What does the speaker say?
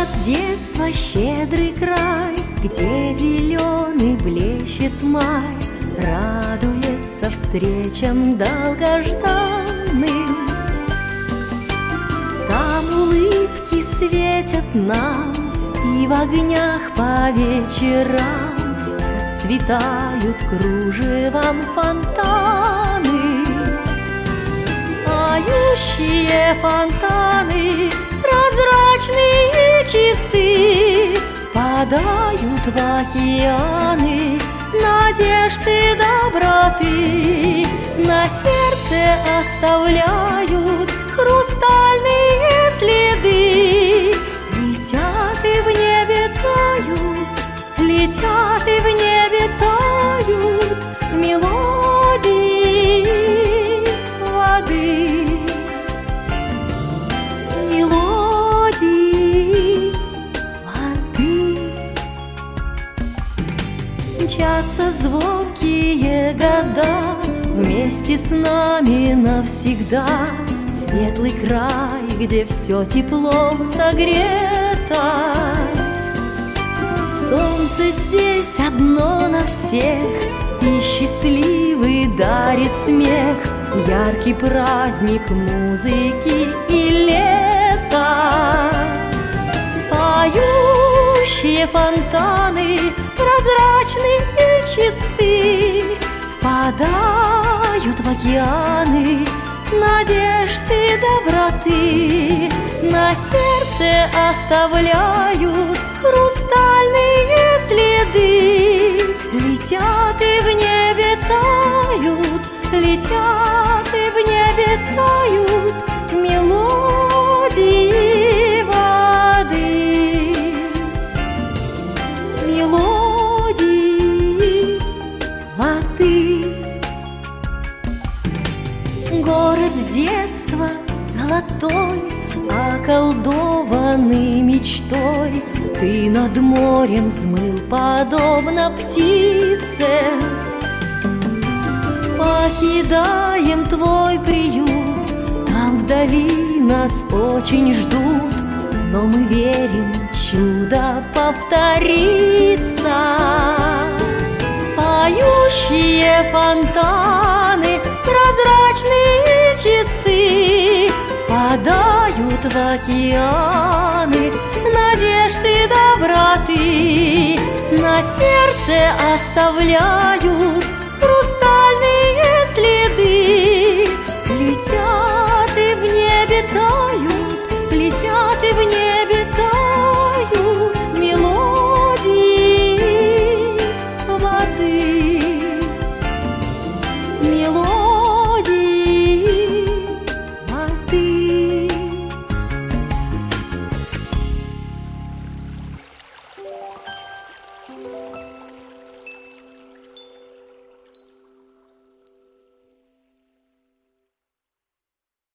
детства щедрый край, где зеленый блещет май, радуется встречам долгожданным. Там улыбки светят нам, и в огнях по вечерам расцветают кружевом фонтаны. Поющие фонтаны, прозрачные и чисты, впадают в океаны надежды, доброты. На сердце оставляют хрустальные следы. Летят и в небе тают, летят и в небе тают мелодии воды. Мелодии воды. Мчатся звонкие года вместе с нами навсегда. Светлый край, где все теплом согрето. Солнце здесь одно на всех, и счастливый дарит смех, яркий праздник музыки и лета. Поющие фонтаны, прозрачные и чисты, впадают в океаны надежды, доброты. На сердце оставляют хрустальные следы. Летят и в небе тают, летят и в небе тают мелодии воды. Мелодии воды. Город детства золотой, околдованный мечтой, ты над морем взмыл, подобно птице. Покидаем твой приют, там вдали нас очень ждут, но мы верим, чудо повторится. Поющие фонтаны, прозрачные и чисты, впадают в океаны надежды, доброты. На сердце оставляют